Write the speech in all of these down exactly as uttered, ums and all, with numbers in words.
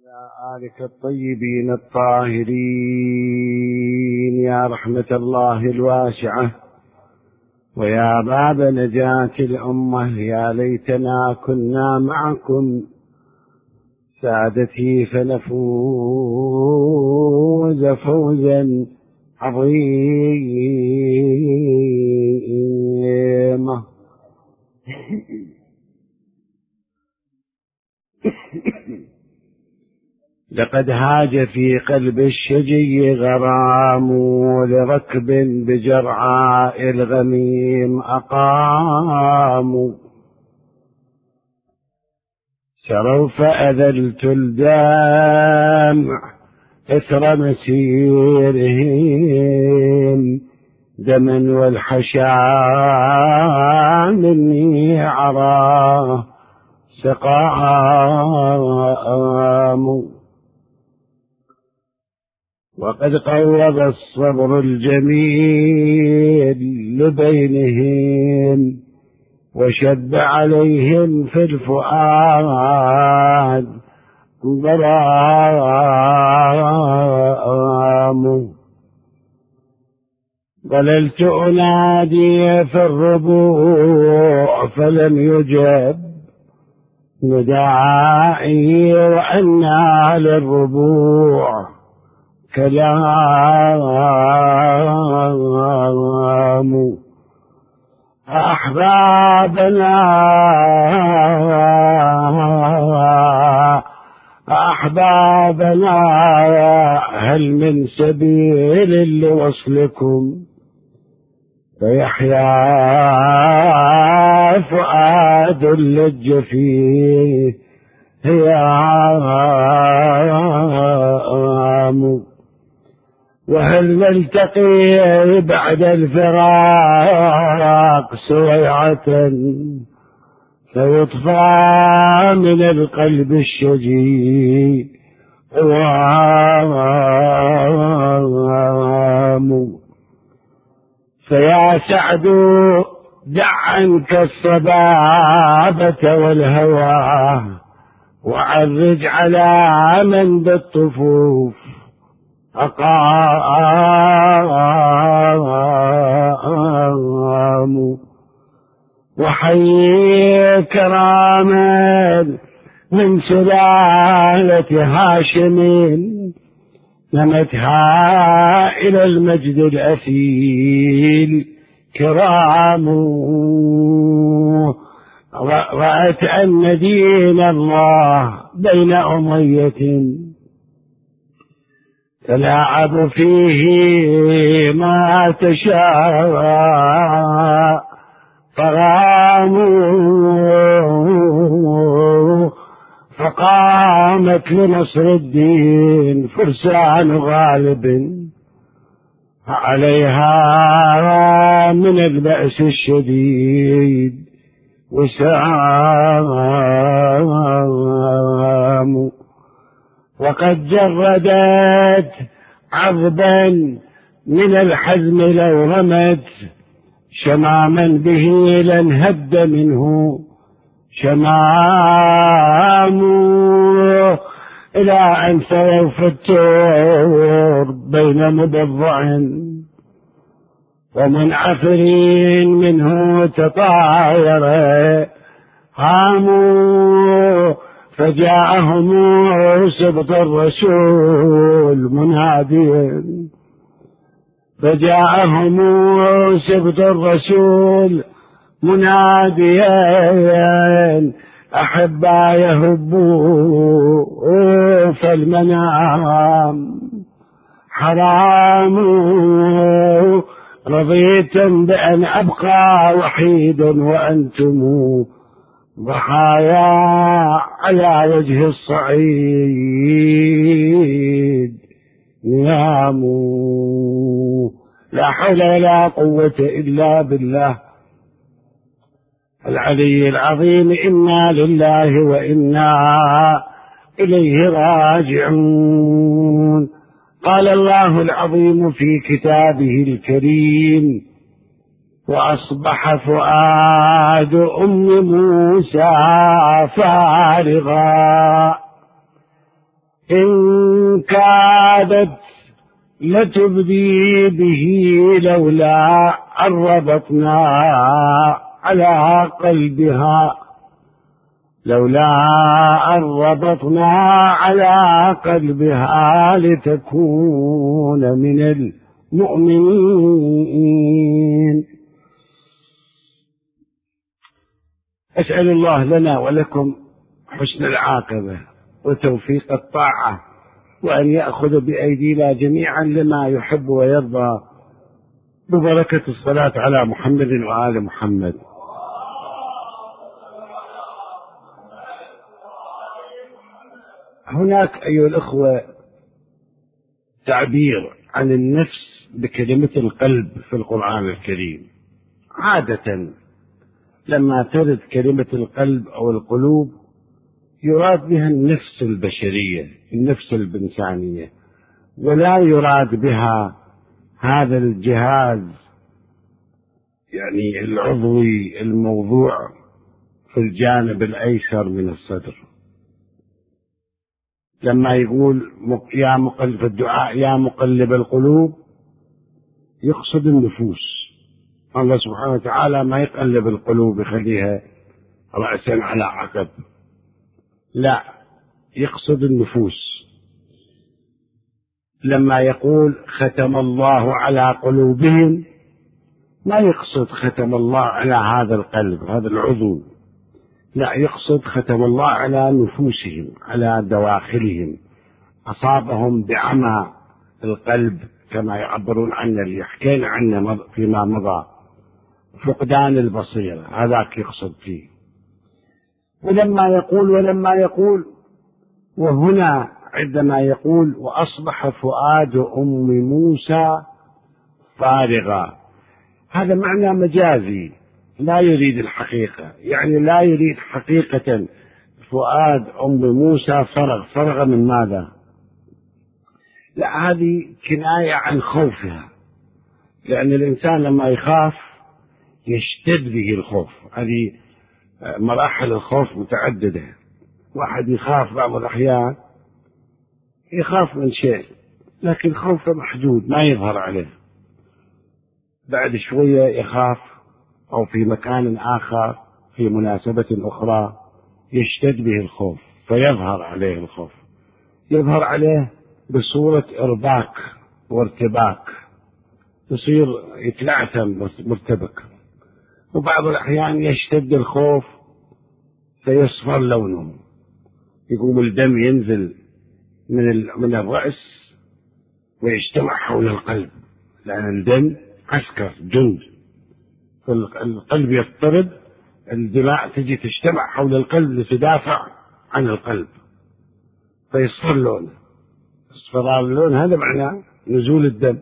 وعلى آلك الطيبين الطاهرين يا رحمة الله الواسعة ويا باب نجاة الأمة. يا ليتنا كنا معكم سادتي فنفوز فوزا عظيما. لقد هاج في قلب الشجي غرام لركب بجرعاء الغميم أقاموا سروا فأذلت الدمع إثر مسيرهم دما والحشا مني عراه سقام. وقد قوض الصبر الجميل بينهم وشب عليهم في الفؤاد ضرام. ظللت أنادي في الربوع فلم يجب نداعي وأنى للربوع كلام. أحبابنا أحبابنا هل من سبيل لوصلكم فيحيا فؤاد لج فيه هيام. وهل نلتقي بعد الفراق سويعة فيطفى من القلب الشجي قوام. فيا سعد دع عنك الصبابة والهوى وعرج على من بالطفوف أقام. وحيي كراما من سلالة هاشم نمتها إلى المجد الأثيل كرام. رأت أن دين الله بين أمية تلاعب فيه ما تشاء فغاموا فقامت لنصر الدين فرسان غالب عليها من البأس الشديد وسام. وقد جردت عذبا من الحزم لو رمت شماما به لانهد منه شمام. إلى أن سووا في التور بين مبضع ومنعفرين منه تطاير هاموا. فجاءهم سبط الرسول مناديا فجاءهم سبط الرسول مناديا أحبا يهبوا فالمنام حرام. رضيتم بأن أبقى وحيدا وأنتم ضحايا على وجه الصعيد نياموا. لا حول ولا قوة إلا بالله العلي العظيم. إنا لله وإنا إليه راجعون. قال الله العظيم في كتابه الكريم وأصبح فؤاد أم موسى فارغا إن كادت لتبدي به لولا أن ربطنا على قلبها لولا أن ربطنا على قلبها لتكون من المؤمنين. أسأل الله لنا ولكم حسن العاقبة وتوفيق الطاعة، وأن يأخذ بأيدينا جميعا لما يحب ويرضى، ببركة الصلاة على محمد وآل محمد. هناك أيها الأخوة تعبير عن النفس بكلمة القلب في القرآن الكريم. عادة لما ترد كلمة القلب أو القلوب يراد بها النفس البشرية، النفس الإنسانية، ولا يراد بها هذا الجهاز يعني العضوي الموضوع في الجانب الأيسر من الصدر. لما يقول يا مقلب في الدعاء يا مقلب القلوب يقصد النفوس. الله سبحانه وتعالى ما يقلب القلوب يخليها رأسا على عقب، لا، يقصد النفوس. لما يقول ختم الله على قلوبهم ما يقصد ختم الله على هذا القلب هذا العضو، لا، يقصد ختم الله على نفوسهم، على دواخلهم، أصابهم بعمى القلب كما يعبرون عنه اللي حكينا عنه فيما مضى، فقدان البصيرة، هذاك يقصد فيه. ولما يقول ولما يقول وهنا عندما يقول وأصبح فؤاد أم موسى فارغا، هذا معنى مجازي لا يريد الحقيقة، يعني لا يريد حقيقة فؤاد أم موسى فرغ. فرغ من ماذا؟ لا، هذه كناية عن خوفها، لأن الإنسان لما يخاف يشتد به الخوف. هذه مراحل الخوف متعددة. واحد يخاف بعض الأحيان يخاف من شيء لكن خوفه محدود ما يظهر عليه، بعد شوية يخاف أو في مكان آخر في مناسبة أخرى يشتد به الخوف فيظهر عليه الخوف، يظهر عليه بصورة إرباك وارتباك، يصير يتلعثم مرتبك. وبعض الأحيان يشتد الخوف فيصفر لونه، يقوم الدم ينزل من من الرأس ويجتمع حول القلب، لأن الدم عسكر جند، فالقلب يضطرب، الدماء تجي تجتمع حول القلب لتدافع عن القلب فيصفر لونه. اصفرار اللون هذا معناه نزول الدم.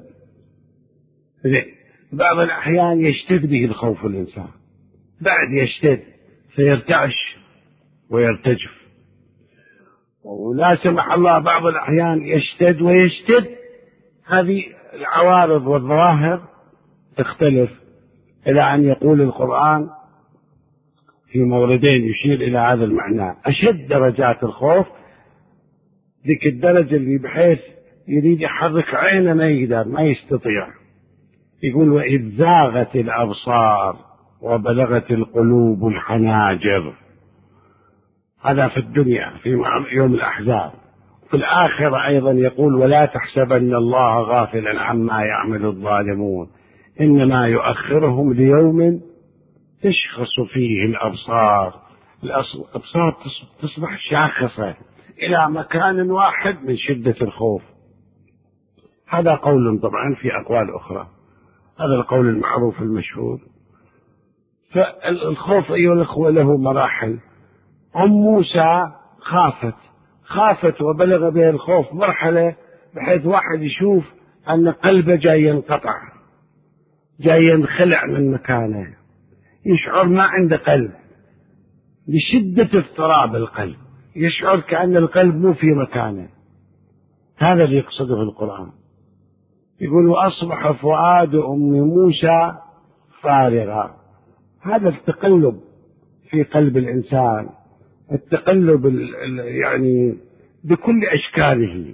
بعض الأحيان يشتد به الخوف الإنسان، بعد يشتد فيرتعش ويرتجف. ولا سمح الله بعض الأحيان يشتد ويشتد. هذه العوارض والظواهر تختلف، إلى أن يقول القرآن في موردين يشير إلى هذا المعنى. أشد درجات الخوف ذيك الدرجة اللي بحيث يريد يحرك عينه ما يقدر، ما يستطيع. يقول وإذ زاغت الأبصار وبلغت القلوب الحناجر. هذا في الدنيا في يوم الأحزاب. في الآخرة أيضا يقول ولا تحسبن الله غافلا عما يعمل الظالمون إنما يؤخرهم ليوم تشخص فيه الأبصار. الأبصار تصبح شاخصة إلى مكان واحد من شدة الخوف. هذا قول طبعا في أقوال أخرى، هذا القول المعروف المشهور. فالخوف أيها الأخوة له مراحل. أم موسى خافت خافت وبلغ بها الخوف مرحلة بحيث واحد يشوف أن قلبه جاي ينقطع، جاي ينخلع من مكانه، يشعر ما عنده قلب لشدة اضطراب القلب، يشعر كأن القلب مو في مكانه. هذا اللي يقصده في القرآن. يقول وأصبح فؤاد أم موسى فارغا. هذا التقلب في قلب الإنسان، التقلب يعني بكل أشكاله.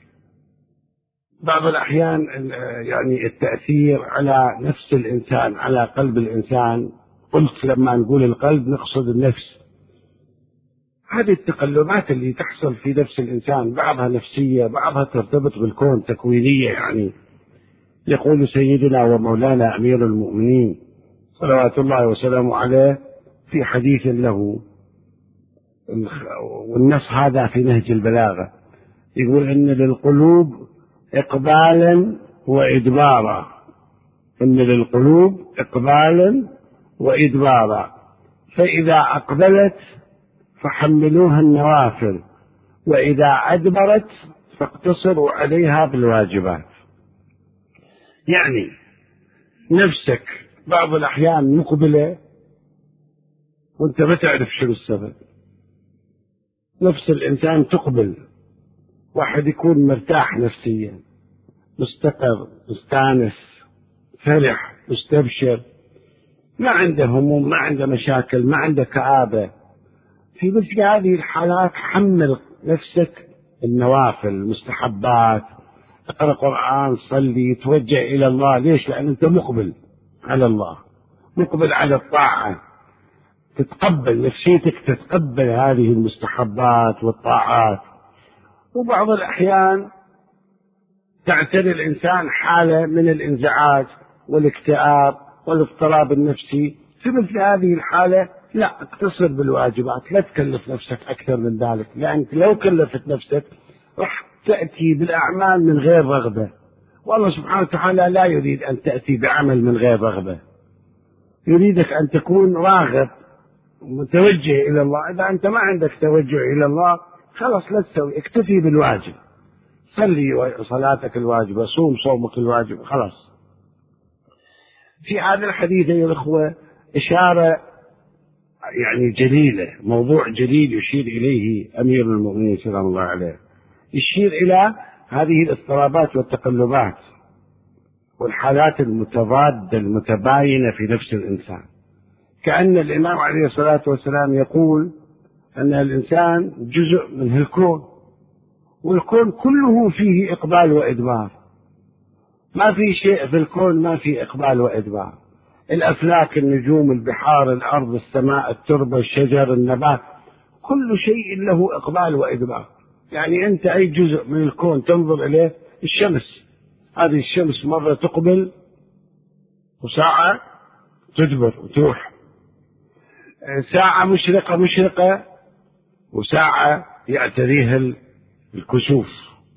بعض الأحيان يعني التأثير على نفس الإنسان، على قلب الإنسان، قلت لما نقول القلب نقصد النفس. هذه التقلبات اللي تحصل في نفس الإنسان بعضها نفسية، بعضها ترتبط بالكون تكوينية. يعني يقول سيدنا ومولانا أمير المؤمنين صلوات الله وسلامه عليه في حديث له، والنص هذا في نهج البلاغة، يقول إن للقلوب إقبالا وإدبارا، إن للقلوب إقبالا وإدبارا، فإذا أقبلت فحملوها النوافل، وإذا أدبرت فاقتصروا عليها بالواجبات. يعني نفسك بعض الأحيان مقبلة وانت ما تعرف شنو السبب. نفس الإنسان تقبل، واحد يكون مرتاح نفسيا، مستقر، مستانس، فرح، مستبشر، ما عنده هموم، ما عنده مشاكل، ما عنده كآبة. في مثل هذه الحالات حمل نفسك النوافل، المستحبات، اقرأ قرآن، صلي، توجه إلى الله. ليش؟ لأن أنت مقبل على الله، مقبل على الطاعة، تتقبل نفسيتك، تتقبل هذه المستحبات والطاعات. وبعض الأحيان تعتري الإنسان حالة من الانزعاج والاكتئاب والاضطراب النفسي. في مثل هذه الحالة لا، اقتصر بالواجبات، لا تكلف نفسك أكثر من ذلك، لأنك لو كلفت نفسك راح تأتي بالأعمال من غير رغبة، والله سبحانه وتعالى لا يريد أن تأتي بعمل من غير رغبة، يريدك أن تكون راغب متوجه إلى الله. إذا أنت ما عندك توجه إلى الله خلاص لا تسوي، اكتفي بالواجب، صلي صلاتك الواجبة، صوم صومك الواجب، خلاص. في هذا الحديث يا الأخوة إشارة يعني جليلة، موضوع جليل يشير إليه أمير المؤمنين سلام الله عليه، يشير إلى هذه الاضطرابات والتقلبات والحالات المتضادة المتباينة في نفس الإنسان. كأن الإمام عليه الصلاة والسلام يقول أن الإنسان جزء من الكون، والكون كله فيه إقبال وإدبار، ما في شيء في الكون ما فيه إقبال وإدبار. الأفلاك، النجوم، البحار، الأرض، السماء، التربة، الشجر، النبات، كل شيء له إقبال وإدبار. يعني أنت أي جزء من الكون تنظر إليه، الشمس، هذه الشمس مرة تقبل وساعة تدبر وتروح، ساعة مشرقة مشرقة وساعة يعتريها الكسوف.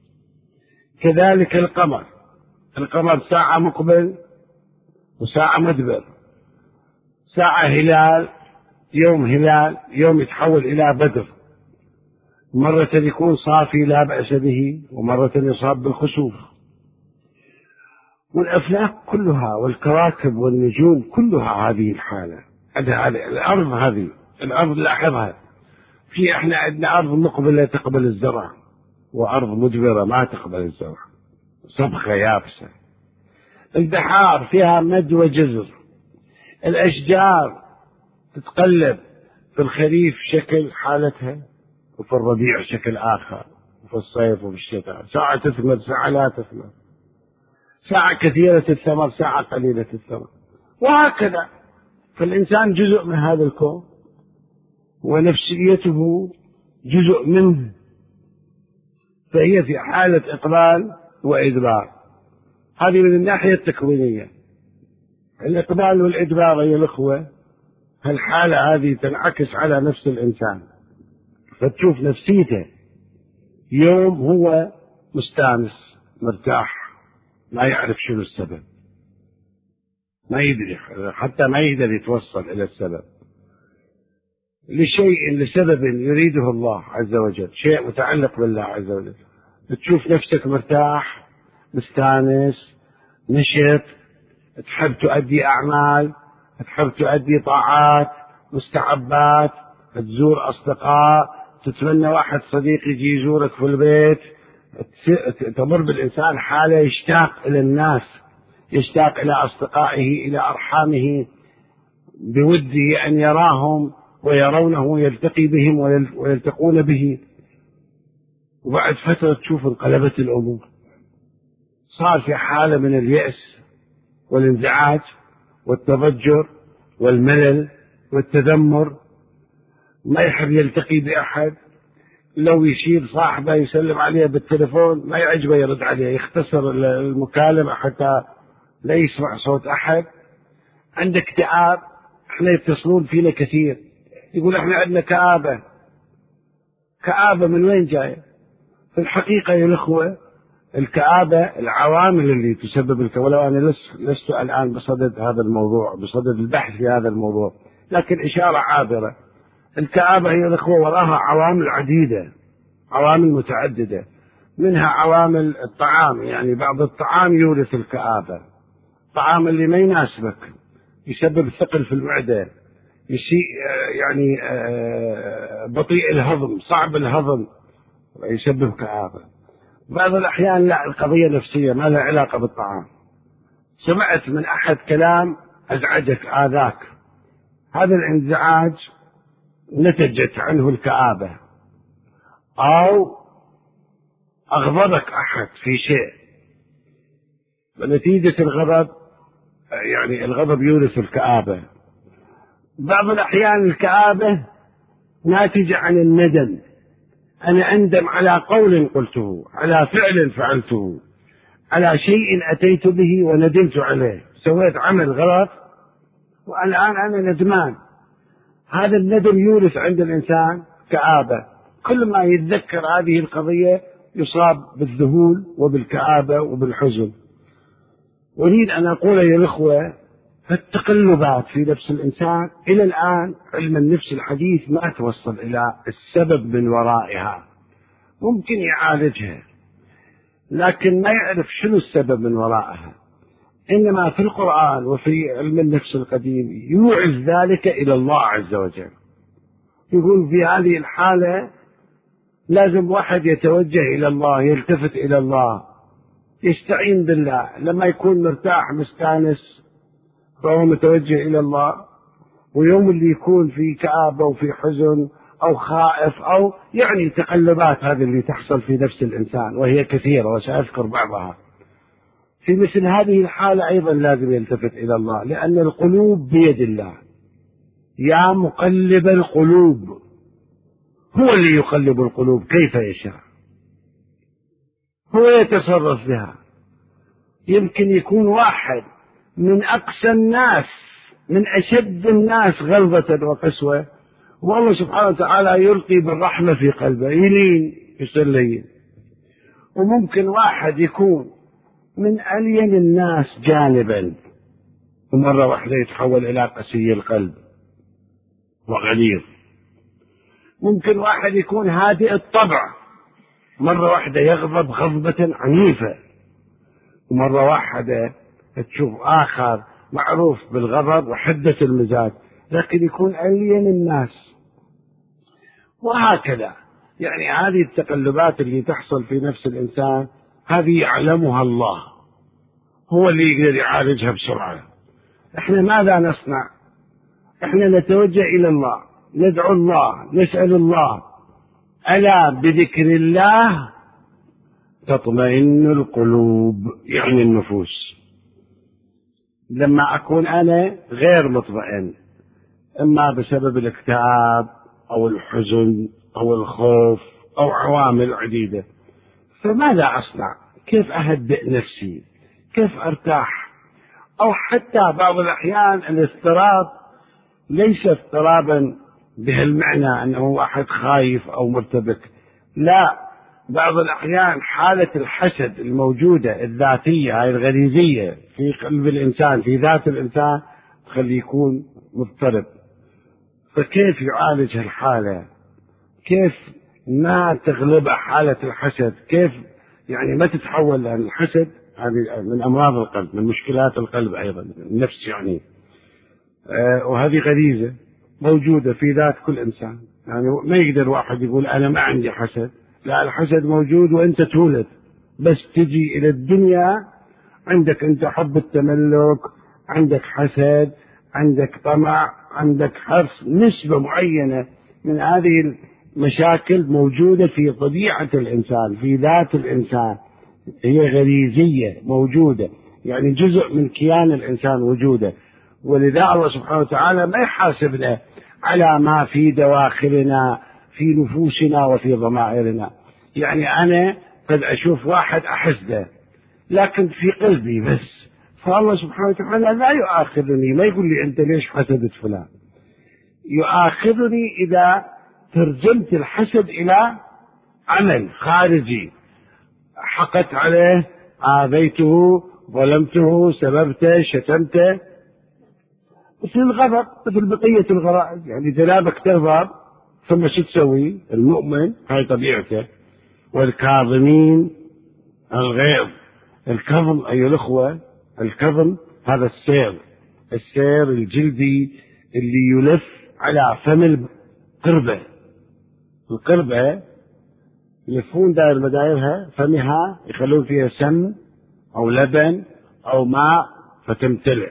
كذلك القمر، القمر ساعة مقبل وساعة مدبر، ساعة هلال، يوم هلال، يوم يتحول إلى بدر، مرة يكون صافي لا بأس به، ومرة يصاب بالخسوف. والأفلاك كلها والكواكب والنجوم كلها هذه الحالة. الأرض، هذه الأرض لاحظها، في احنا عندنا أرض مقبلة تقبل الزرع، وأرض مدبرة ما تقبل الزرع، صبخة يابسة. البحار فيها مد وجزر، الأشجار تتقلب، في الخريف شكل حالتها، وفي الربيع شكل آخر، وفي الصيف وفي الشتاء، ساعة تثمر ساعة لا تثمر، ساعة كثيرة الثمر ساعة قليلة الثمر، وهكذا. فالإنسان جزء من هذا الكون، ونفسيته جزء منه، فهي في حالة إقبال وإدبار. هذه من الناحية التكوينية. الإقبال والإدبار يا الأخوة، هالحالة هذه تنعكس على نفس الإنسان، فتشوف نفسيته يوم هو مستانس مرتاح، ما يعرف شنو السبب، ما يدري، حتى ما يقدر يتوصل إلى السبب، لشيء لسبب يريده الله عز وجل، شيء متعلق بالله عز وجل. تشوف نفسك مرتاح، مستانس، نشط، تحب تؤدي أعمال، تحب تؤدي طاعات، مستحبات، تزور أصدقاء، تتمنى واحد صديق يجي يزورك في البيت، تمر بالإنسان حالة يشتاق إلى الناس، يشتاق إلى أصدقائه، إلى أرحامه، بوده أن يراهم ويرونه، يلتقي بهم ويلتقون به. وبعد فترة تشوف انقلبت الأمور، صار في حالة من اليأس والانزعاج والتضجر والملل والتذمر، ما يحب يلتقي بأحد، لو يشير صاحبه يسلم عليه بالتلفون ما يعجبه يرد عليه، يختصر المكالمة حتى لا يسمع صوت أحد. عندك اكتئاب، احنا يتصلون فينا كثير يقول احنا عندنا كآبة. كآبة من وين جاية؟ في الحقيقة يا الأخوة الكآبة العوامل اللي تسبب الكآبة، ولو أنا لست الآن بصدد هذا الموضوع بصدد البحث في هذا الموضوع، لكن إشارة عابرة. الكآبة هي الأخوة وراها عوامل عديدة، عوامل متعددة، منها عوامل الطعام، يعني بعض الطعام يورث الكآبة، الطعام اللي ما يناسبك يسبب ثقل في المعدة، يشيء يعني بطيء الهضم، صعب الهضم، يسبب كآبة. بعض الأحيان لا، القضية نفسية ما لها علاقة بالطعام، سمعت من أحد كلام أزعجك آذاك، هذا الانزعاج نتجت عنه الكآبة، أو أغضبك أحد في شيء، ونتيجة الغضب يعني الغضب يورث الكآبة. بعض الأحيان الكآبة ناتجة عن الندم، أنا أندم على قول قلته، على فعل فعلته، على شيء أتيت به وندمت عليه، سويت عمل غلط والآن أنا ندمان. هذا الندم يورث عند الإنسان كآبة، كل ما يتذكر هذه القضية يصاب بالذهول وبالكآبة وبالحزن. أريد أن أقول يا الأخوة التقلبات في نفس الإنسان إلى الآن علم النفس الحديث ما توصل إلى السبب من ورائها، ممكن يعالجها لكن ما يعرف شنو السبب من ورائها، إنما في القرآن وفي علم النفس القديم يوعز ذلك إلى الله عز وجل، يقول في هذه الحالة لازم واحد يتوجه إلى الله، يلتفت إلى الله، يستعين بالله، لما يكون مرتاح مستانس فهو متوجه إلى الله، ويوم اللي يكون في كآبة وفي حزن أو خائف أو يعني تقلبات هذه اللي تحصل في نفس الإنسان وهي كثيرة وسأذكر بعضها، في مثل هذه الحالة أيضا لازم يلتفت إلى الله، لأن القلوب بيد الله، يا مقلب القلوب، هو اللي يقلب القلوب كيف يشاء، هو يتصرف بها. يمكن يكون واحد من أقسى الناس، من أشد الناس غلظة وقسوة، والله سبحانه وتعالى يلقي بالرحمة في قلبه، يلين يصير لين. وممكن واحد يكون من ألين الناس جانبا ومرة واحدة يتحول إلى قسي القلب وغليظ. ممكن واحد يكون هادئ الطبع، مرة واحدة يغضب غضبة عنيفة، ومرة واحدة تشوف آخر معروف بالغضب وحدة المزاج لكن يكون ألين الناس، وهكذا. يعني هذه التقلبات اللي تحصل في نفس الإنسان هذه يعلمها الله، هو اللي يقدر يعالجها بسرعة. احنا ماذا نصنع؟ احنا نتوجه إلى الله، ندعو الله، نسأل الله. ألا بذكر الله تطمئن القلوب، يعني النفوس. لما أكون أنا غير مطمئن، إما بسبب الاكتئاب أو الحزن أو الخوف أو عوامل عديدة، فماذا أصنع؟ كيف أهدئ نفسي؟ كيف أرتاح؟ أو حتى بعض الأحيان الاضطراب ليس اضطرابا بهالمعنى أنه واحد خايف أو مرتبك، لا، بعض الأحيان حالة الحسد الموجودة الذاتية هاي الغريزية في قلب الإنسان، في ذات الإنسان، تخليه يكون مضطرب. فكيف يعالج هالحالة؟ كيف ما تغلبه حالة الحسد؟ كيف يعني ما تتحول لأن الحسد هذه من أمراض القلب، من مشكلات القلب أيضا النفس يعني، آه وهذه غريزة موجودة في ذات كل إنسان. يعني ما يقدر واحد يقول أنا ما عندي حسد، لا، الحسد موجود وأنت تولد، بس تجي إلى الدنيا عندك أنت حب التملك، عندك حسد، عندك طمع، عندك حرص، نسبة معينة من هذه مشاكل موجودة في طبيعة الإنسان، في ذات الإنسان، هي غريزية موجودة، يعني جزء من كيان الإنسان وجوده. ولذا الله سبحانه وتعالى ما يحاسبنا على ما في دواخلنا في نفوسنا وفي ضمائرنا. يعني أنا قد أشوف واحد أحسده لكن في قلبي بس، فالله سبحانه وتعالى لا يؤاخذني، ما يقول لي أنت ليش حسدت فلان، يؤاخذني إذا ترجمت الحسد إلى عمل خارجي، حقت عليه، آذيته، ظلمته، سببته، شتمته. مثل الغضب، مثل بقية الغرائز، يعني جنابك تغضب ثم شو تسوي؟ المؤمن هاي طبيعته. والكاظمين الغيظ، الكظم أيها الأخوة، الكظم هذا السير، السير الجلدي اللي يلف على فم القربة. القربة يلفون دائر مدايرها، فمها يخلون فيها سم أو لبن أو ماء فتمتلئ،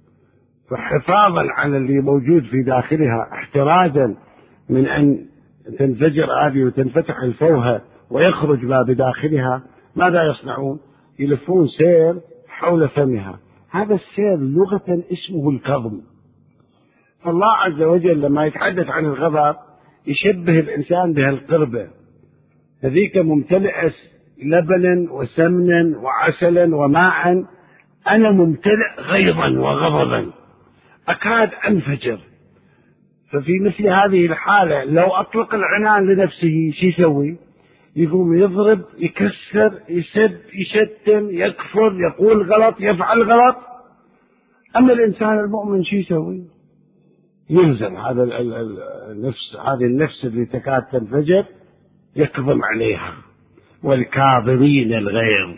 فحفاظا على اللي موجود في داخلها، احترازا من أن تنفجر هذه وتنفتح الفوهة ويخرج ما بداخلها، ماذا يصنعون؟ يلفون سير حول فمها. هذا السير لغة اسمه الكظم. فالله عز وجل لما يتحدث عن الغضب يشبه الإنسان بهالقربة، هذيك ممتلئة لبنا وسمنا وعسلا وماء، أنا ممتلئ غيظا وغضبا أكاد أنفجر. ففي مثل هذه الحالة لو أطلق العنان لنفسه شو يسوي؟ يقوم يضرب، يكسر، يسب، يشتم، يكفر، يقول غلط، يفعل غلط. أما الإنسان المؤمن شو يسوي؟ يلزم هذا النفس، هذه النفس اللي تكاد تنفجر يكظم عليها. والكاظمين الغيظ،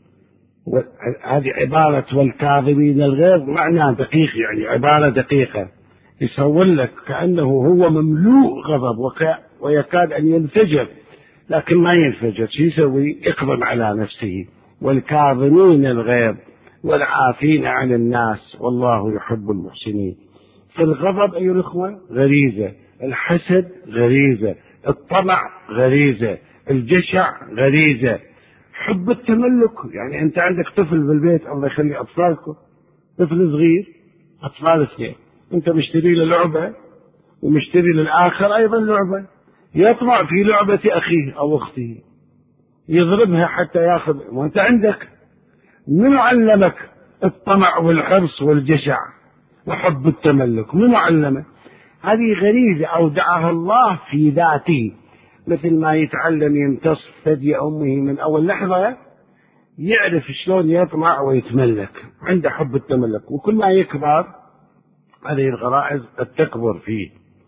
هذه عبارة والكاظمين الغيظ معنى دقيق، يعني عبارة دقيقة يصور لك كأنه هو مملوء غضب ويكاد أن ينفجر، لكن ما ينفجر. شو يسوي؟ يكظم على نفسه. والكاظمين الغيظ والعافين عن الناس والله يحب المحسنين. فالغضب أيها الأخوة غريزة، الحسد غريزة، الطمع غريزة، الجشع غريزة، حب التملك. يعني أنت عندك طفل في البيت، الله يخلي أطفالكم، طفل صغير، أطفال اثنين، أنت مشتري له لعبة ومشتري للآخر أيضا لعبة، يطمع في لعبة أخيه أو أخته، يضربها حتى يأخذ، وأنت عندك. من علمك الطمع والحرص والجشع وحب التملك؟ من علمك؟ هذه غريزة أودعها الله في ذاته، مثل ما يتعلم يمتص ثدي أمه من أول لحظة، يعرف شلون يطمع ويتملك، عنده حب التملك. وكل ما يكبر هذه الغرائز قد تكبر فيه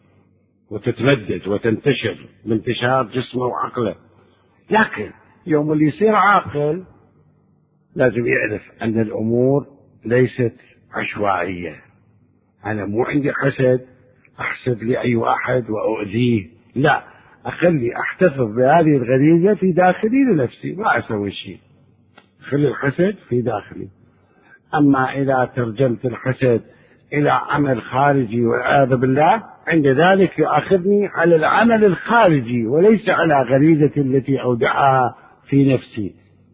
وتتمدد وتنتشر بانتشار جسمه وعقله. لكن يوم اللي يصير عاقل لازم يعرف أن الأمور ليست عشوائية. أنا مو عندي حسد أحسد لأي واحد وأؤذيه، لا، أخلي أحتفظ بهذه الغريزة في داخلي لنفسي، ما أسوي شيء، خلي الحسد في داخلي. أما إذا ترجمت الحسد إلى عمل خارجي والعياذ بالله، عند ذلك يؤاخذني على العمل الخارجي وليس على غريزة التي أودعها في نفسي.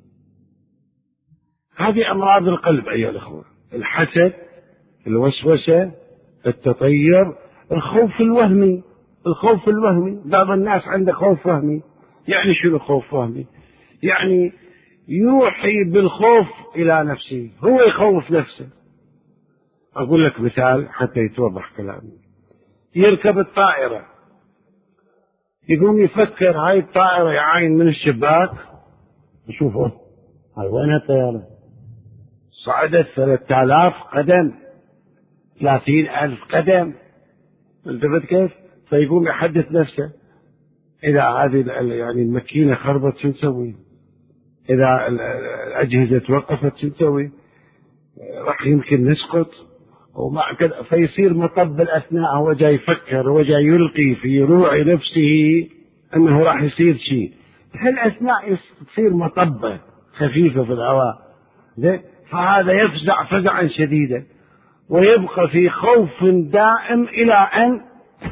هذه أمراض القلب أيها الأخوة: الحسد، الوسوسة، التطير، الخوف الوهمي. الخوف الوهمي، بعض الناس عنده خوف وهمي. يعني شنو خوف وهمي؟ يعني يوحي بالخوف إلى نفسه، هو يخوف نفسه. أقول لك مثال حتى يتوضح كلامي. يركب الطائرة، يقوم يفكر هاي الطائرة يعاين من الشباك، يشوفه هاي وين الطائرة؟ صعدت ثلاثة آلاف قدم، ثلاثين ألف قدم، التفت كيف؟ فيقوم يحدث نفسه: إذا هذه يعني الماكينة خربت شو نسوي؟ إذا الأجهزة توقفت شو نسوي؟ راح يمكن نسقط وما كذا. فيصير مطب الأثناء، هو جاي يفكر، هو جاي يلقي في روع نفسه أنه راح يصير شيء، هالأثناء تصير مطبة خفيفة في الهواء، فهذا يفزع فزعا شديدا ويبقى في خوف دائم إلى أن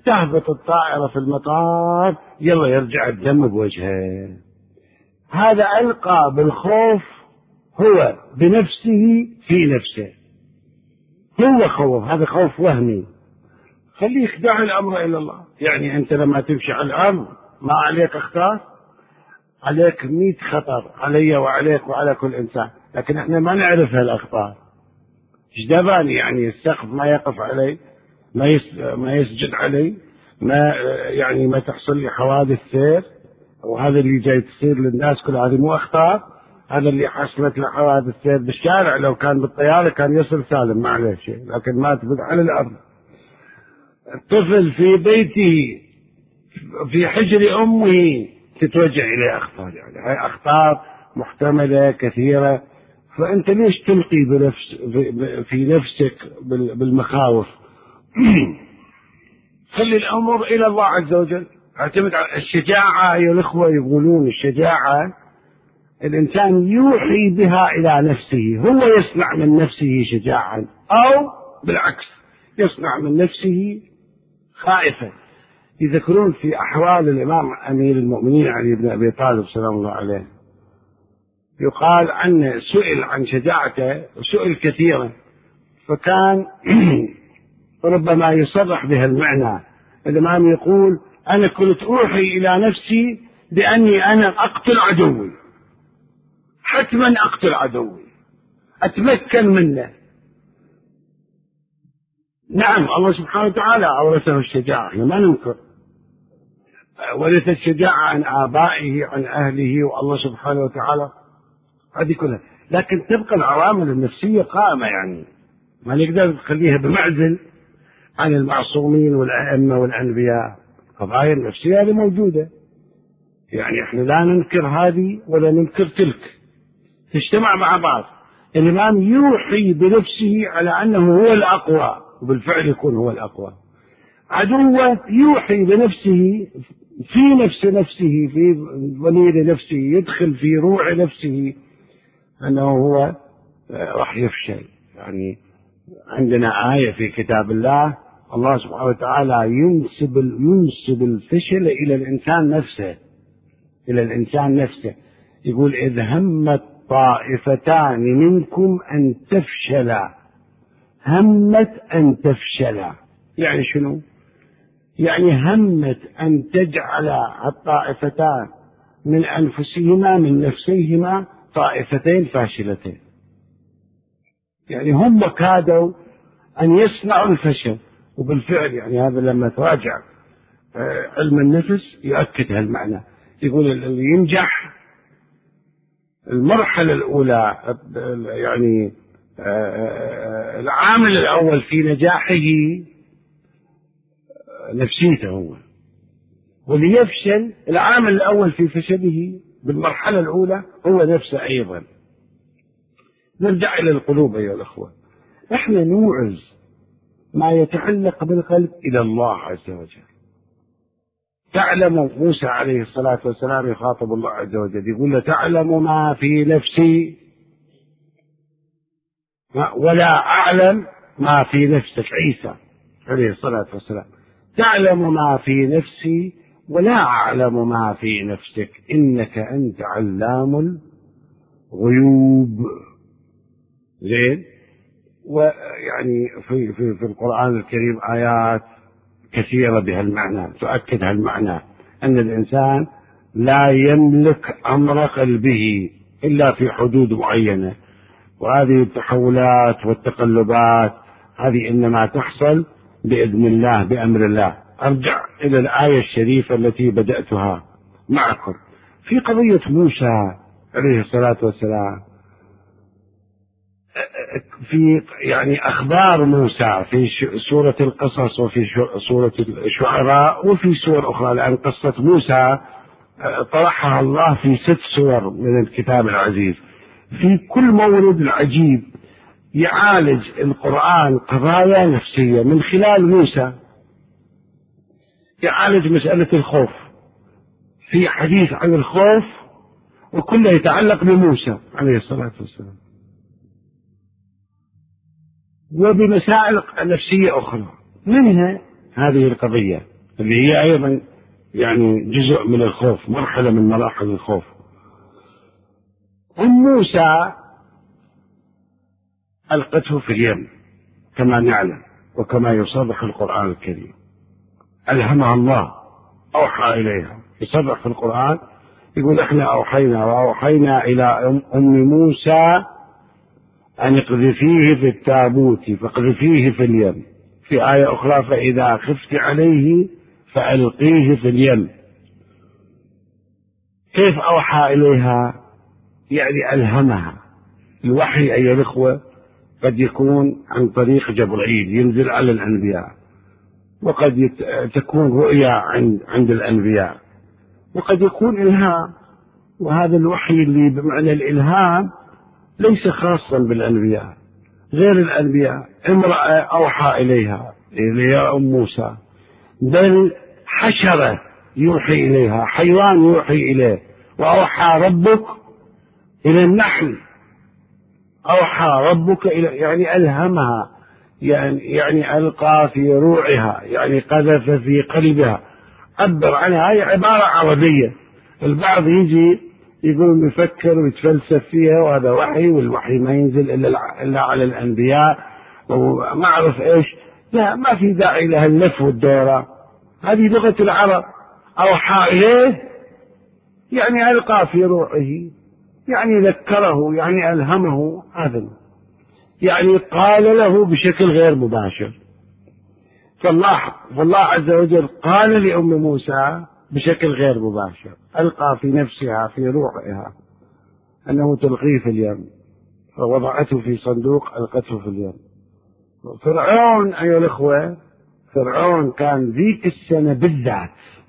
تهبط الطائرة في المطار، يلا يرجع الدم بوجهه. هذا ألقى بالخوف هو بنفسه في نفسه، هو خوف، هذا خوف وهمي. خليك دع الأمر إلى الله. يعني أنت لما تمشي على الأرض ما عليك أخطار، عليك مئة خطر، علي وعليك وعلى كل إنسان، لكن احنا ما نعرف هالأخطار. ايش دباني يعني السقف ما يقف علي، ما يس ما يسجد علي، ما يعني ما تحصل لي حوادث سير، وهذا اللي جاي تصير للناس كل هذه مو أخطار. هذا اللي حصلت له حوادث سير بالشارع، لو كان بالطيارة كان يصل سالم ما عليه شيء، لكن ما تبد على الأرض. الطفل في بيته في حجر أمه تتوجه إليه أخطار، يعني هاي أخطار محتملة كثيرة. فأنت ليش تلقي بنفس في نفسك بالمخاوف؟ خلي الأمر إلى الله عز وجل. اعتمد على الشجاعة. يا الأخوة يقولون الشجاعة الإنسان يوحي بها إلى نفسه، هو يصنع من نفسه شجاعا، أو بالعكس يصنع من نفسه خائفا. يذكرون في أحوال الإمام أمير المؤمنين علي بن أبي طالب سلام الله عليه، يقال عنه سئل عن شجاعته وسئل كثيرا، فكان ربما يصرح بها المعنى. الإمام يقول: أنا كنت أوحي إلى نفسي بأني أنا أقتل عدوي، حتما أقتل عدوي، أتمكن منه. نعم الله سبحانه وتعالى أورثه الشجاعة، احنا ما ننكر، ورث الشجاعة عن آبائه عن أهله والله سبحانه وتعالى هذه كلها، لكن تبقى العوامل النفسية قائمة. يعني ما نقدر نخليها بمعزل عن المعصومين والأئمة والأنبياء. قضايا النفسية هذه موجودة، يعني احنا لا ننكر هذه ولا ننكر تلك، تجتمع مع بعض. الإمام يوحي بنفسه على أنه هو الأقوى، وبالفعل يكون هو الأقوى. عدوه يوحي بنفسه في نفس نفسه، في ضمير نفسه، يدخل في روع نفسه أنه هو راح يفشل. يعني عندنا آية في كتاب الله، الله سبحانه وتعالى ينسب ينسب الفشل إلى الإنسان نفسه، إلى الإنسان نفسه. يقول: إذ همت طائفتان منكم أن تفشلا، همت أن تفشلا. يعني شنو؟ يعني همت أن تجعل الطائفتان من أنفسهما من نفسيهما طائفتين فاشلتين. يعني هم كادوا أن يصنعوا الفشل، وبالفعل يعني هذا لما تراجع علم النفس يؤكد هالمعنى. يقول اللي ينجح المرحلة الأولى، يعني العامل الأول في نجاحه نفسيته هو، واللي يفشل العامل الأول في فشله بالمرحلة الأولى هو نفسه أيضا. نرجع إلى القلوب أيها الأخوة، إحنا نوعز ما يتعلق بالقلب إلى الله عز وجل. تعلم موسى عليه الصلاة والسلام يخاطب الله عز وجل، يقول له: تعلم ما في نفسي ولا أعلم ما في نفسك. عيسى عليه الصلاة والسلام: تعلم ما في نفسي ولا أعلم ما في نفسك إنك أنت علام الغيوب. زين. ويعني في, في, في القرآن الكريم آيات كثيرة بهالمعنى تؤكد هالمعنى، أن الإنسان لا يملك أمر قلبه إلا في حدود معينة، وهذه التحولات والتقلبات هذه إنما تحصل بإذن الله بأمر الله. أرجع إلى الآية الشريفة التي بدأتها معكم في قضية موسى عليه الصلاة والسلام. في يعني أخبار موسى في سورة القصص وفي سورة الشعراء وفي سور أخرى، لأن قصة موسى طرحها الله في ست سور من الكتاب العزيز. في كل مورد عجيب يعالج القرآن قضايا نفسية من خلال موسى. يعالج مسألة الخوف، في حديث عن الخوف وكله يتعلق بموسى عليه الصلاة والسلام، وبمسائل نفسية أخرى، منها هذه القضية. اللي هي أيضا يعني جزء من الخوف، مرحلة من مراحل الخوف. أم موسى ألقته في اليم كما نعلم وكما يصرح القرآن الكريم، ألهمها الله، أوحى إليها. يصرح في القرآن يقول إحنا أوحينا وأوحينا إلى أم موسى أن اقذفيه في التابوت فاقذفيه في اليم. في آية أخرى فإذا خفت عليه فألقيه في اليم. كيف أوحى إليها؟ يعني ألهمها. الوحي أيها الأخوة قد يكون عن طريق جبرائيل ينزل على الأنبياء، وقد يت... تكون رؤيا عند عند الأنبياء، وقد يكون إلهام. وهذا الوحي اللي بمعنى الإلهام ليس خاصا بالأنبياء، غير الأنبياء امرأة أوحى إليها إلى أم موسى، بل حشرة يوحي إليها، حيوان يوحي إليه. وأوحى ربك إلى النحل، أوحى ربك إلى يعني ألهمها، يعني يعني ألقى في روعها، يعني قذف في قلبها. عبر عنها، هي عبارة عربية. البعض يجي يقول يفكر ويتفلسف فيها وهذا وحي، والوحي ما ينزل إلا على الأنبياء وما أعرف إيش. لا، ما في داعي لها اللف والدورة، هذه لغة العرب. أوحى إليه يعني ألقى في روعه، يعني ذكره، يعني ألهمه. هذا يعني قال له بشكل غير مباشر. فالله, فالله عز وجل قال لأم موسى بشكل غير مباشر، ألقى في نفسها في روحها أنه تلقيه في اليم، فوضعته في صندوق ألقته في اليم. فرعون أيها الأخوة، فرعون كان ذيك السنة بالذات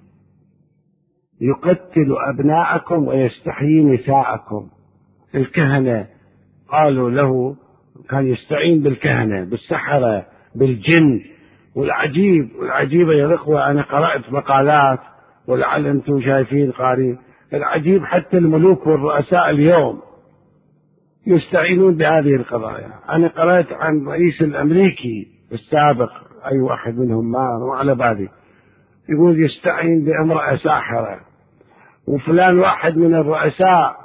يقتل أبناءكم ويستحيي نساءكم. الكهنة قالوا له، كان يستعين بالكهنة بالسحرة بالجن. والعجيب والعجيب يا الأخوة، أنا قرأت مقالات ولعل أنتم شايفين قارين، العجيب حتى الملوك والرؤساء اليوم يستعينون بهذه القضايا. أنا قرأت عن الرئيس الأمريكي السابق، أي واحد منهم ما على بالي، يقول يستعين بامرأة ساحرة. وفلان واحد من الرؤساء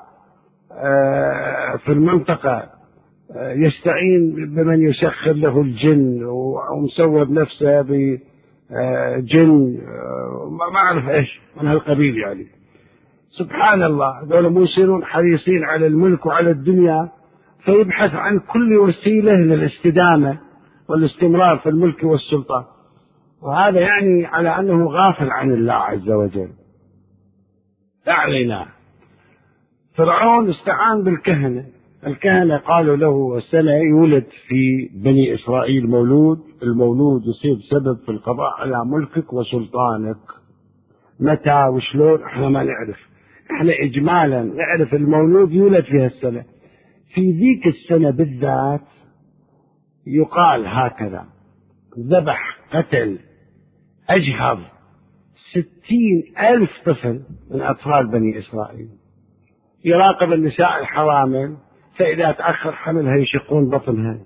في المنطقة يستعين بمن يسخر له الجن ومسوب نفسه بجن ما أعرف إيش من هالقبيل. يعني سبحان الله، دول مو يصيرون حريصين على الملك وعلى الدنيا، فيبحث عن كل وسيلة للاستدامة والاستمرار في الملك والسلطة. وهذا يعني على أنه غافل عن الله عز وجل. أعلينا فرعون استعان بالكهنة. الكهنة قالوا له السنة يولد في بني إسرائيل مولود، المولود يصير سبب في القضاء على ملكك وسلطانك. متى وشلون احنا ما نعرف، احنا إجمالا نعرف المولود يولد في هالسنة. في ذيك السنة بالذات يقال هكذا: ذبح قتل أجهض ستين ألف طفل من أطفال بني إسرائيل. يراقب النساء الحوامل، فإذا تأخر حملها يشقون بطنها.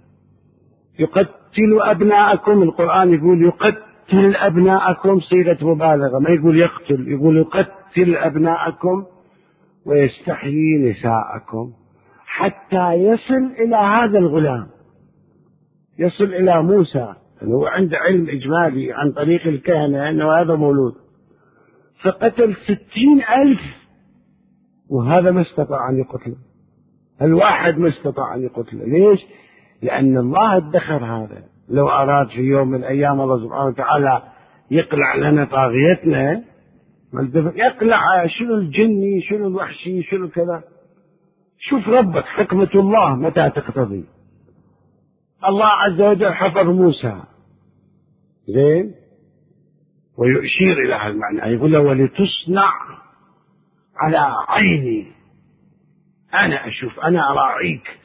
يقتل أبناءكم، القرآن يقول يقتل أبناءكم، صيغة مبالغة، ما يقول يقتل، يقول يقتل أبناءكم ويستحيي نساءكم، حتى يصل إلى هذا الغلام، يصل إلى موسى. هو عنده علم إجمالي عن طريق الكهنة أنه هذا مولود، فقتل ستين ألف، وهذا ما استطاع أن يقتله. الواحد ما استطاع أن يقتله. ليش؟ لأن الله ادخر هذا. لو أراد في يوم من الأيام الله سبحانه وتعالى يقلع لنا طاغيتنا، يقلع شنو الجني شنو الوحشي شنو كذا. شوف ربك حكمة الله متى تقتضي. الله عز وجل حفظ موسى زين، ويشير إلى هذا المعنى، يقول له ولتصنع على عيني، أنا أشوف، أنا أراعيك،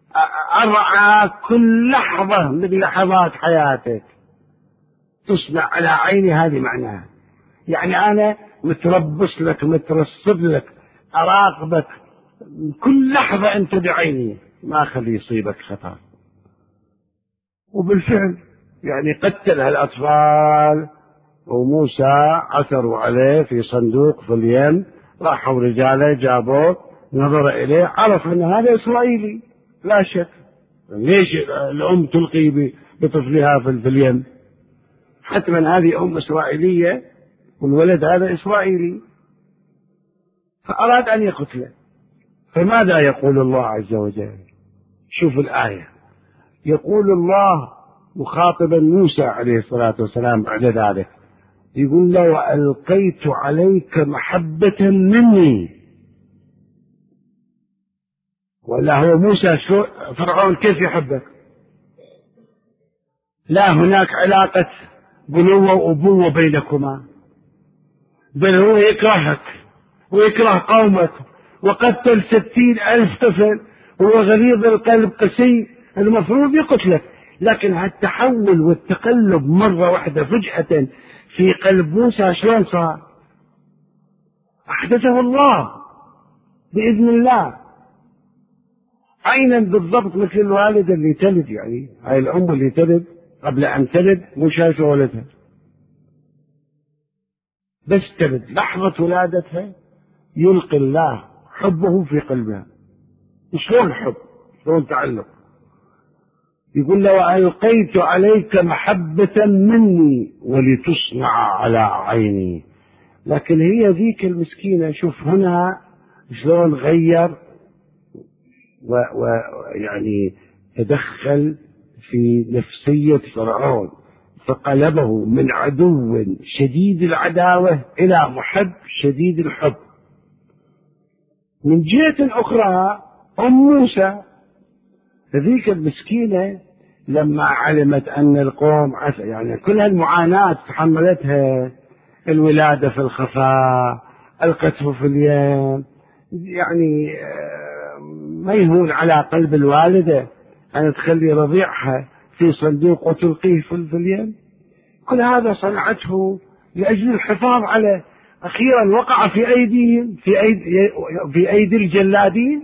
أرعى كل لحظة من لحظات حياتك. تصنع على عيني، هذه معناها يعني أنا متربص لك مترصد لك، أراقبك كل لحظة أنت بعيني، ما أخلي يصيبك خطأ. وبالفعل يعني قتل هالأطفال وموسى عثروا عليه في صندوق في اليم، راحوا رجاله جابوه، نظر إليه عرف أن هذا إسرائيلي لا شك. ليش الأم تلقي بطفلها في اليم؟ حتما هذه أم إسرائيلية والولد هذا إسرائيلي، فأراد أن يقتله. فماذا يقول الله عز وجل؟ شوف الآية، يقول الله مخاطبا موسى عليه الصلاة والسلام بعد ذلك، يقول له: وألقيت عليك محبة مني. ولا هو موسى شو فرعون كيف يحبك؟ لا هناك علاقة بنوة وأبوة بينكما، بل هو يكرهك ويكره قومك وقتل ستين ألف طفل، هو غليظ القلب قسي، المفروض يقتلك. لكن هالتحول والتقلب مرة واحدة فجأة في قلب موسى شلون صار؟ أحدثه الله بإذن الله، عينا بالضبط مثل الوالدة اللي تلد، يعني هاي الأم اللي تلد قبل أن تلد مو شايفة ولدها، بس تلد لحظة ولادتها يلقي الله حبه في قلبها. شلون حب؟ شلون تعلق؟ يقول له: وألقيت عليك محبة مني ولتصنع على عيني. لكن هي ذيك المسكينة، شوف هنا شلون غير ويعني تدخل في نفسية فرعون، فقلبه من عدو شديد العداوة إلى محب شديد الحب. من جهة أخرى أم موسى ذيك المسكينة لما علمت أن القوم يعني كل هالمعاناة تحملتها، الولادة في الخفاء، القتل في اليم، يعني ما يهون على قلب الوالدة أن تخلي رضيعها في صندوق وتلقيه في اليم. كل هذا صنعته لأجل الحفاظ عليه. أخيرا وقع في أيديهم، في أيدي, في أيدي الجلادين.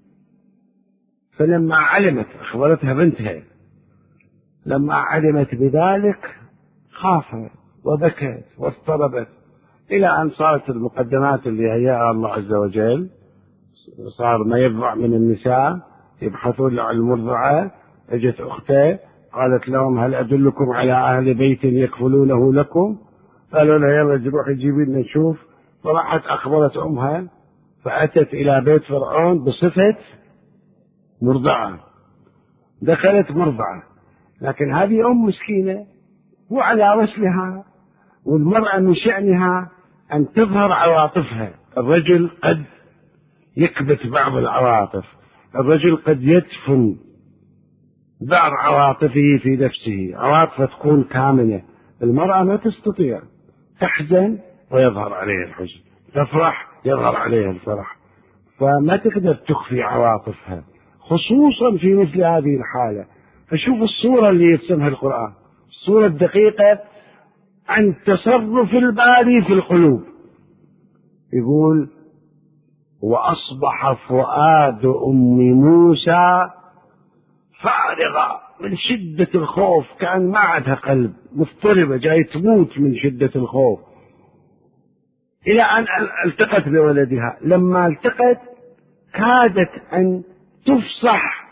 فلما علمت، أخبرتها بنتها، لما علمت بذلك خافت وبكت واضطربت، إلى أن صارت المقدمات اللي هيأها الله عز وجل. صار ما يرضع من النساء يبحثون عن المرضعة. اجت أخته قالت لهم: هل أدلكم على أهل بيت يكفلونه لكم؟ قالوا لها: يلا روحي جيبي لنا نشوف. فراحت أخبرت أمها، فأتت إلى بيت فرعون بصفة مرضعة، دخلت مرضعة. لكن هذه أم مسكينة وعلى رسلها، والمرأة من شأنها أن تظهر عواطفها. الرجل قد يكبت بعض العواطف، الرجل قد يدفن بعض عواطفه في نفسه، عواطفه تكون كامنة. المرأة ما تستطيع، تحزن ويظهر عليها الحزن، تفرح يظهر عليها الفرح، فما تقدر تخفي عواطفها، خصوصا في مثل هذه الحالة. فشوف الصورة اللي يرسمها القرآن، الصورة الدقيقة عن تصرف الباري في القلوب. يقول: وأصبح فؤاد أم موسى فارغة من شدة الخوف، كأن ما عندها قلب، مضطربة جاي تموت من شدة الخوف، إلى أن التقت بولدها. لما التقت كادت أن تفصح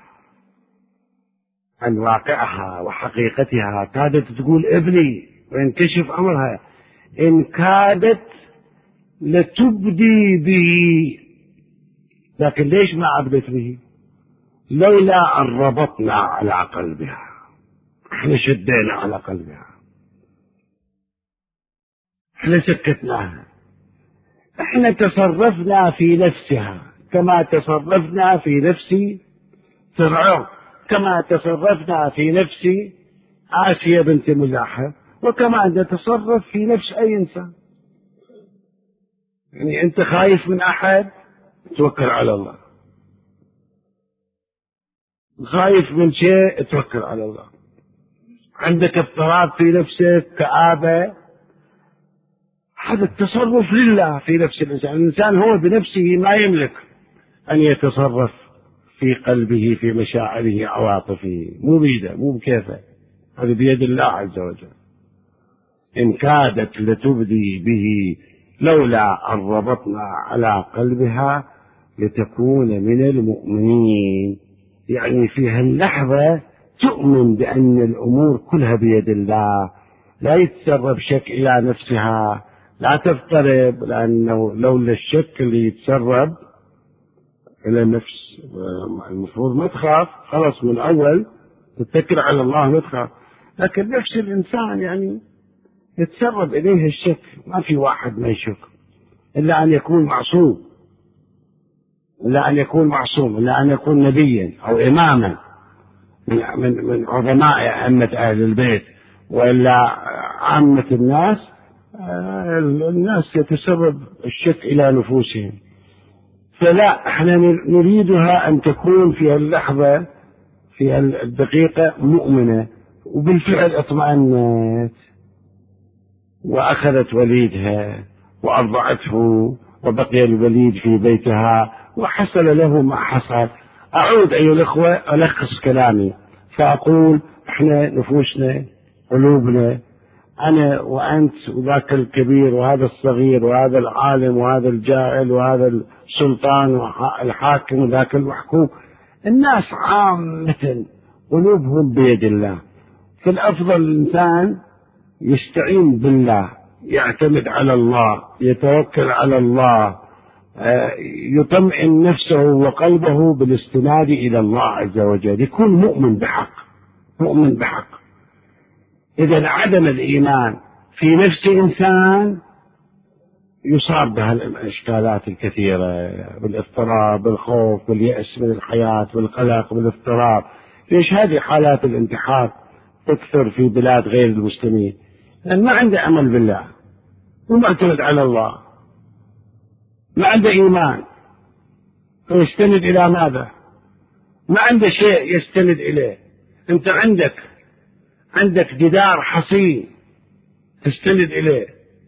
عن واقعها وحقيقتها، كادت تقول ابني، وينكشف أمرها، إن كادت لتبدي به. لكن ليش ما عبدت به؟ لولا أن ربطنا على قلبها، احنا شدينا على قلبها، احنا سكتناها، احنا تصرفنا في نفسها كما تصرفنا في نفس فرعون، كما تصرفنا في نفس آسيا بنت مزاحم، وكما نتصرف في نفس أي إنسان. يعني أنت خايف من أحد، توكل على الله. خايف من شيء، توكل على الله. عندك اضطراب في نفسك، كآبة، هذا التصرف لله في نفس الإنسان. الإنسان هو بنفسه ما يملك أن يتصرف في قلبه، في مشاعره، عواطفه، مو بيده، مو بكيفه، هذا بيد الله عز وجل. إن كادت لتبدي به لولا أن ربطنا على قلبها لتكون من المؤمنين. يعني في هاللحظة تؤمن بأن الأمور كلها بيد الله، لا يتسرب شك إلى نفسها، لا تضطرب، لأنه لولا الشك اللي يتسرب إلى النفس المفروض ما تخاف، خلاص من أول تتكل على الله ما تخاف. لكن نفس الإنسان يعني يتسرب إليه الشك، ما في واحد ما يشك إلا أن يكون معصوم، إلا أن يكون معصوم، إلا أن يكون نبيا أو إماما من من من عظماء أئمة أهل البيت، وإلا عامة الناس الناس يتسرب الشك إلى نفوسهم. فلا، احنا نريدها أن تكون في اللحظة في الدقيقة مؤمنة، وبالفعل اطمأنت وأخذت وليدها وأرضعته، وبقي الوليد في بيتها وحصل له ما حصل. أعود أيها الأخوة ألخص كلامي فأقول احنا نفوسنا قلوبنا، أنا وأنت وذاك الكبير وهذا الصغير وهذا العالم وهذا الجاهل وهذا السلطان والحاكم وذاك المحكوم، الناس عامة قلوبهم بيد الله. فالأفضل الإنسان يستعين بالله، يعتمد على الله، يتوكل على الله، يطمئن نفسه وقلبه بالاستناد إلى الله عز وجل، يكون مؤمن بحق، مؤمن بحق. إذا عدم الإيمان في نفس إنسان يصاب بها الإشكالات الكثيرة، بالاضطراب، بالخوف، باليأس من الحياة، بالقلق، بالاضطراب. ليش هذه حالات الانتحار تكثر في بلاد غير المسلمين؟ لأن ما عنده أمل بالله ومعتمد على الله، ما عنده إيمان، ويستند إلى ماذا؟ ما عنده شيء يستند إليه. أنت عندك عندك جدار حصين تستند إليه،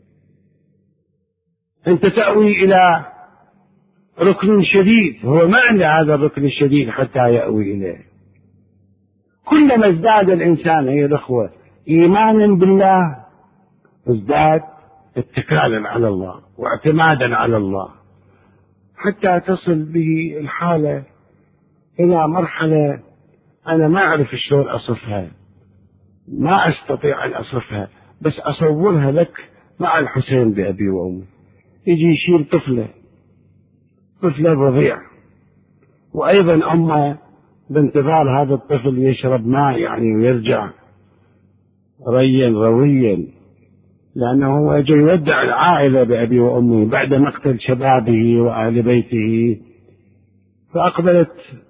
أنت تأوي إلى ركن شديد، هو ما عنده هذا الركن الشديد حتى يأوي إليه. كلما ازداد الإنسان أيها الأخوة إيمانا بالله ازداد اتكالا على الله واعتمادا على الله، حتى تصل به الحالة إلى مرحلة أنا ما أعرف شلون أصفها، ما أستطيع أن أصفها، بس أصورها لك مع الحسين بأبي وأمي. يجي يشيل طفلة طفلة رضيع، وأيضا أمه بانتظار هذا الطفل يشرب ماء يعني ويرجع ريا رويا، لأنه هو يجي يودع العائلة بأبي وأمي بعد مقتل شبابه وأهل بيته. فأقبلت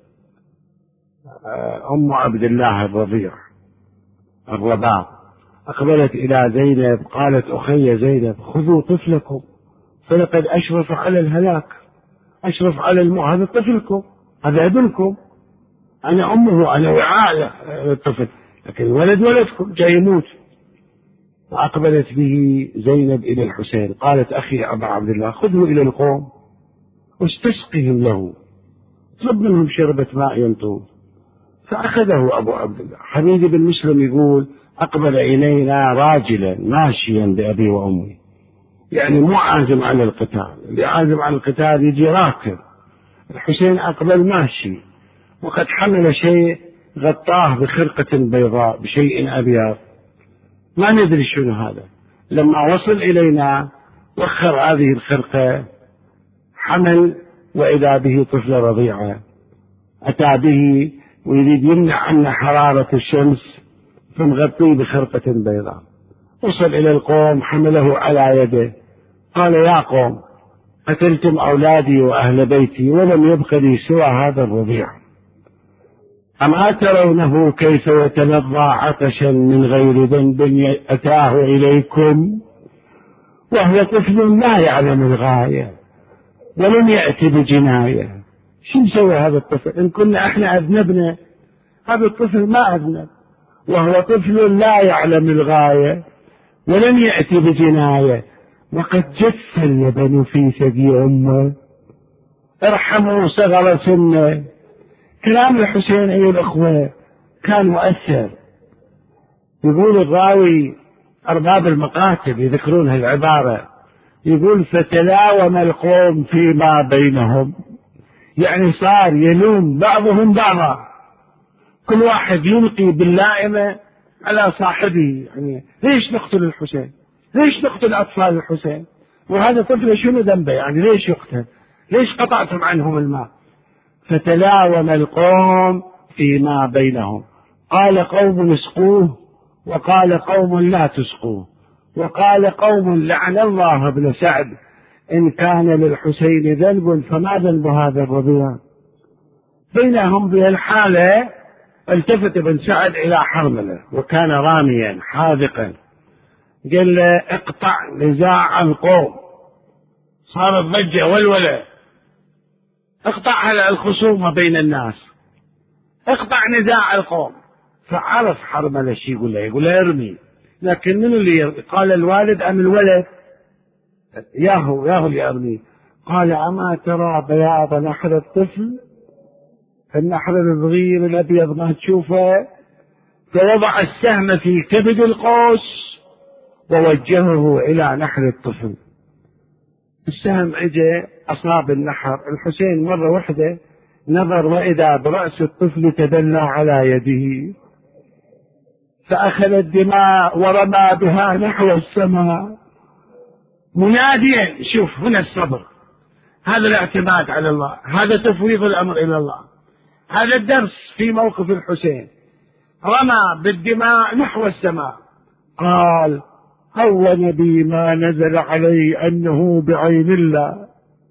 أم عبد الله الرضيع الرباء، أقبلت إلى زينب قالت أخي زينب خذوا طفلكم فلقد أشرف على الهلاك، أشرف على الموت، هذا طفلكم، هذا ابنكم، أنا أمه، أنا وعاء الطفل، لكن الولد ولدكم جاي يموت. فأقبلت به زينب إلى الحسين قالت أخي أبا عبد الله خذه إلى القوم واستسقهم له، اطلب منهم شربة ماء ينطون. فأخذه أبو عبد الله. حميد بن مسلم يقول أقبل إلينا راجلا ماشيا بأبي وأمي، يعني مو عازم على القتال، اللي عازم على القتال يجي راكب. الحسين أقبل ماشي وقد حمل شيء غطاه بخرقة بيضاء بشيء أبيض، ما ندري شنو هذا. لما وصل إلينا وخر هذه الخرقة، حمل وإذا به طفل رضيعة، أتى به ويريد يمنع عنا حرارة الشمس فمغطيه بخرقة بيضاء. وصل إلى القوم حمله على يده قال يا قوم قتلتم أولادي وأهل بيتي ولم يبق لي سوى هذا الرضيع، أما ترونه كيف يتلظى عطشا من غير ذنب أتاه إليكم وهو طفل لا يعلم الغاية ولم يأتي بجناية. شو نسوي هذا الطفل؟ إن كنا احنا أذنبنا، هذا الطفل ما أذنب، وهو طفل لا يعلم الغاية ولم يأتي بجناية، وقد جف اللبن في ثدي أمه، ارحموا صغر سنه. كلام الحسين أيها الأخوة كان مؤثر. يقول الراوي أرباب المقاتل يذكرون هالعبارة، يقول فتلاوم القوم فيما بينهم، يعني صار يلوم بعضهم بعضا، كل واحد يلقي باللائمة على صاحبه، يعني ليش نقتل الحسين؟ ليش نقتل أطفال الحسين؟ وهذا طفل شنو ذنبه؟ يعني ليش يقتل؟ ليش قطعتم عنهم الماء؟ فتلاوم القوم فيما بينهم، قال قوم اسقوه، وقال قوم لا تسقوه، وقال قوم لعن الله ابن سعد إن كان للحسين ذنب فما ذنب هذا الرضيع. بينهم بهالحالة التفت ابن سعد إلى حرملة وكان راميا حاذقا، قال له اقطع نزاع القوم، صارت ضجة والولة، اقطع على الخصومة بين الناس، اقطع نزاع القوم. فعرف حرملة شي يقول له، يقول له ارمي، لكن من اللي قال الوالد أم الولد؟ ياهو ياهو اللي ارمي. قال أما ترى بياض نحر الطفل؟ النحر الصغير الأبيض ما تشوفه؟ فوضع السهم في كبد القوس ووجهه إلى نحر الطفل. السهم اجى أصاب النحر الحسين مرة واحدة، نظر وإذا برأس الطفل تدلى على يده، فأخذ الدماء ورمى بها نحو السماء مناديا. شوف هنا الصبر، هذا الاعتماد على الله، هذا تفويض الأمر إلى الله، هذا الدرس في موقف الحسين. رمى بالدماء نحو السماء، قال هون بي ما نزل علي أنه بعين الله،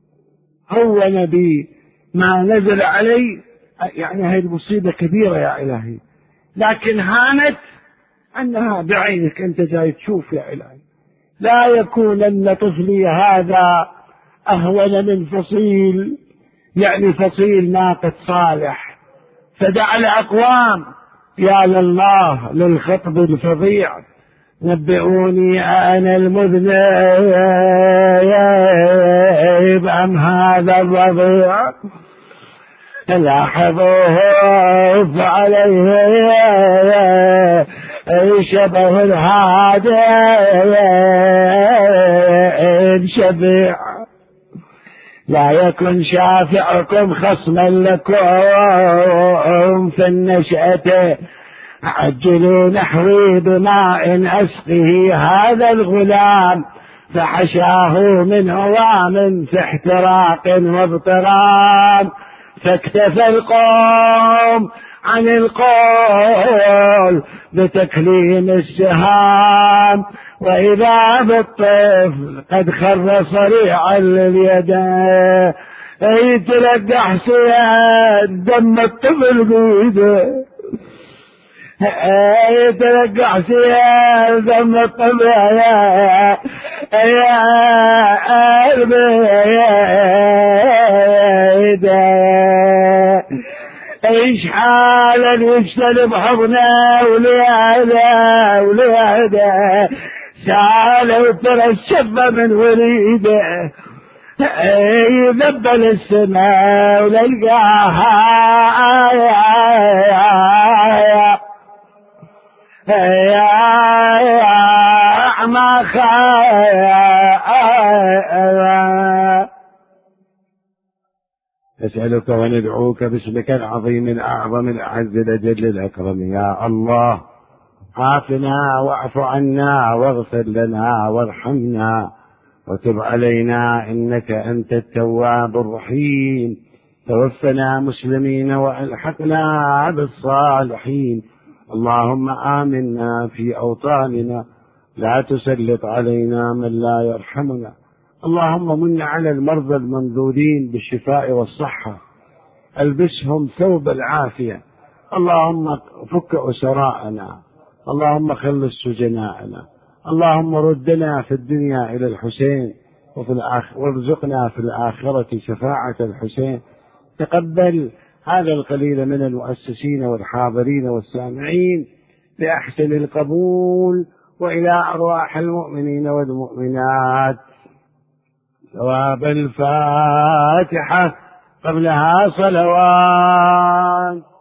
هون بي ما نزل علي، يعني هذه المصيبة كبيرة يا إلهي، لكن هانت أنها بعينك، أنت جاي تشوف يا إلهي، لا يكونن طفلي هذا أهون من فصيل، يعني فصيل ناقة صالح. فدعا الأقوام يا لله للخطب الفظيع، نبئوني أنا المذنب أم هذا الرضيع، لاحظوه فعليه شبه الهادي شبيع، لا يكن شافعكم خصما لكم في النشأة، عجلوا نحوي بماء أسقه هذا الغلام، فحشاه من هوام في احتراق واضطرام، فاكتفى القوم عن القول بتكليم السهام، وإذا بالطفل قد خر صريعا لليدين، يتلقى حسين دم الطفل بيده، يتلقى حسين دم الطفل يا يا قلبي ايش حالا يجتنب حضنا ولياده ولياده، سالوا ترى الشفة من وريده، يذبل السماء وللقاها يا ما نسألك وندعوك باسمك العظيم الأعظم الأعز الأجل الأكرم، يا الله عافنا واعف عنا واغفر لنا وارحمنا وتب علينا إنك أنت التواب الرحيم، توفنا مسلمين وألحقنا بالصالحين، اللهم آمنا في أوطاننا، لا تسلط علينا من لا يرحمنا، اللهم من على المرضى المنذورين بالشفاء والصحة، البسهم ثوب العافية، اللهم فك أسراءنا، اللهم خلص سجناءنا، اللهم ردنا في الدنيا إلى الحسين وفي الآخرة، وارزقنا في الآخرة شفاعة الحسين. تقبل هذا القليل من المؤسسين والحاضرين والسامعين بأحسن القبول، وإلى أرواح المؤمنين والمؤمنات ثواب الفاتحة قبلها صلوات.